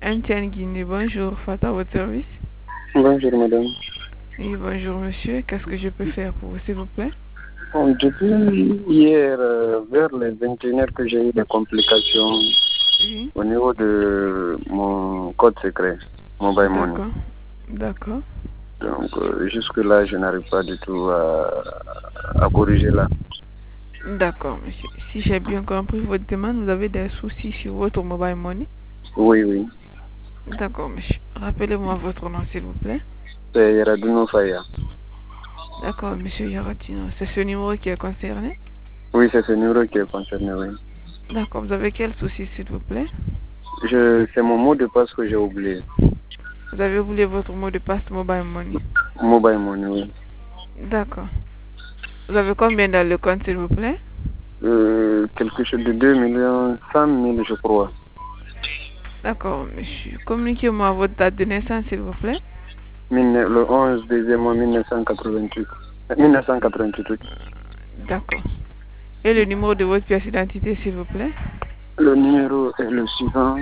MTN Guinée, bonjour, Fata, à votre service. Bonjour madame. Oui, bonjour monsieur, qu'est-ce que je peux faire pour vous s'il vous plaît? Bon, depuis hier, vers les 21h que j'ai eu des complications Oui. au niveau de mon code secret, Mobile Money. D'accord. Donc jusque-là, je n'arrive pas du tout à corriger là. D'accord, monsieur. Si j'ai bien compris votre demande, vous avez des soucis sur votre Mobile Money? Oui. D'accord, monsieur. Rappelez-moi votre nom, s'il vous plaît. C'est Yaradouno Faya. D'accord, monsieur Yaratino. C'est ce numéro qui est concerné? Oui, c'est ce numéro qui est concerné, oui. D'accord, vous avez quel souci, s'il vous plaît? C'est mon mot de passe que j'ai oublié. Vous avez oublié votre mot de passe Mobile Money? Mobile Money, oui. D'accord. Vous avez combien dans le compte, s'il vous plaît? Quelque chose de 2 100 000, je crois. D'accord, monsieur. Communiquez-moi votre date de naissance, s'il vous plaît. Le 11 deuxième mois 1988. 1988, oui. D'accord. Et le numéro de votre pièce d'identité, s'il vous plaît? Le numéro est le suivant.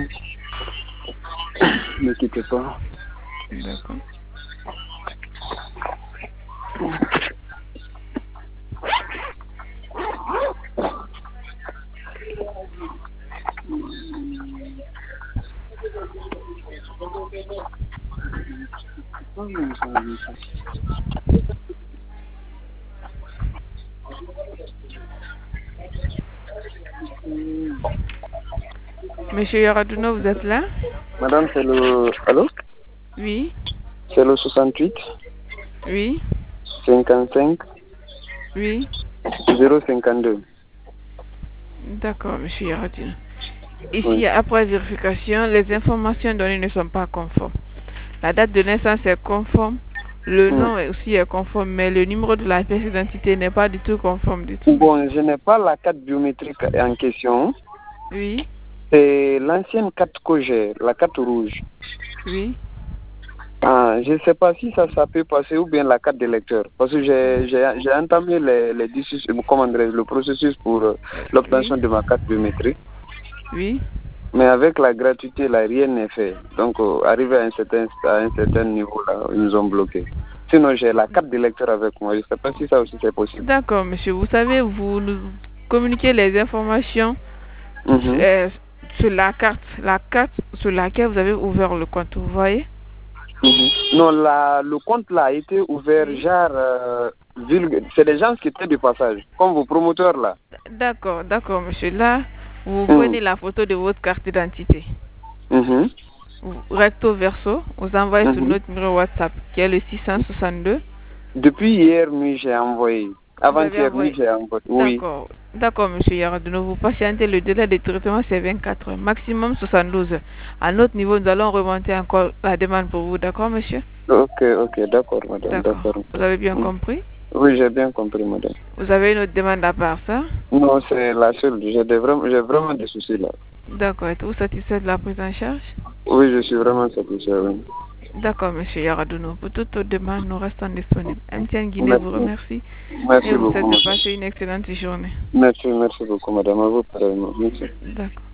Ne quittez pas. D'accord. Monsieur Yaradouno, vous êtes là? Madame, c'est le... Allô? Oui. C'est le 68 Oui. 55 Oui. 052. D'accord, monsieur Yaradouno. Ici, Oui. après vérification, les informations données ne sont pas conformes. La date de naissance est conforme, le nom aussi est conforme, mais le numéro de la pièce d'identité n'est pas du tout conforme du tout. Bon, je n'ai pas la carte biométrique en question. Oui. C'est l'ancienne carte que j'ai, la carte rouge. Oui. Je ne sais pas si ça peut passer ou bien la carte d'électeur. Parce que j'ai entamé le processus pour l'obtention de ma carte biométrique. Oui. Mais avec la gratuité, là, rien n'est fait. Donc, arrivé à un certain niveau, là, ils nous ont bloqués. Sinon, j'ai la carte d'électeur avec moi. Je ne sais pas si ça aussi c'est possible. D'accord, monsieur. Vous savez, vous nous communiquez les informations sur la carte sur laquelle vous avez ouvert le compte, vous voyez? Non, le compte là a été ouvert, c'est des gens qui étaient du passage, comme vos promoteurs là. D'accord, monsieur. Là, vous prenez la photo de votre carte d'identité. Recto verso, vous envoyez sur notre numéro WhatsApp, qui est le 662. Depuis hier nuit, j'ai envoyé. Avant-hier nuit, j'ai envoyé. Oui. D'accord, monsieur Yaradouno. Vous patientez, le délai de traitement, c'est 24 heures, maximum 72 heures. À notre niveau, nous allons remonter encore la demande pour vous. D'accord, monsieur? Ok, d'accord, madame. D'accord. Vous avez bien compris? Oui, j'ai bien compris, madame. Vous avez une autre demande à part ça? Non, c'est la seule. J'ai vraiment des soucis là. D'accord. Êtes-vous satisfait de la prise en charge? Oui, je suis vraiment satisfait, oui. D'accord, monsieur Yaradouno. Pour toute autre demande, nous restons disponibles. MTN Guinée vous remercie. Merci et vous beaucoup. souhaite de passer une excellente journée. Merci beaucoup, madame. À vous, pareillement. Merci. D'accord.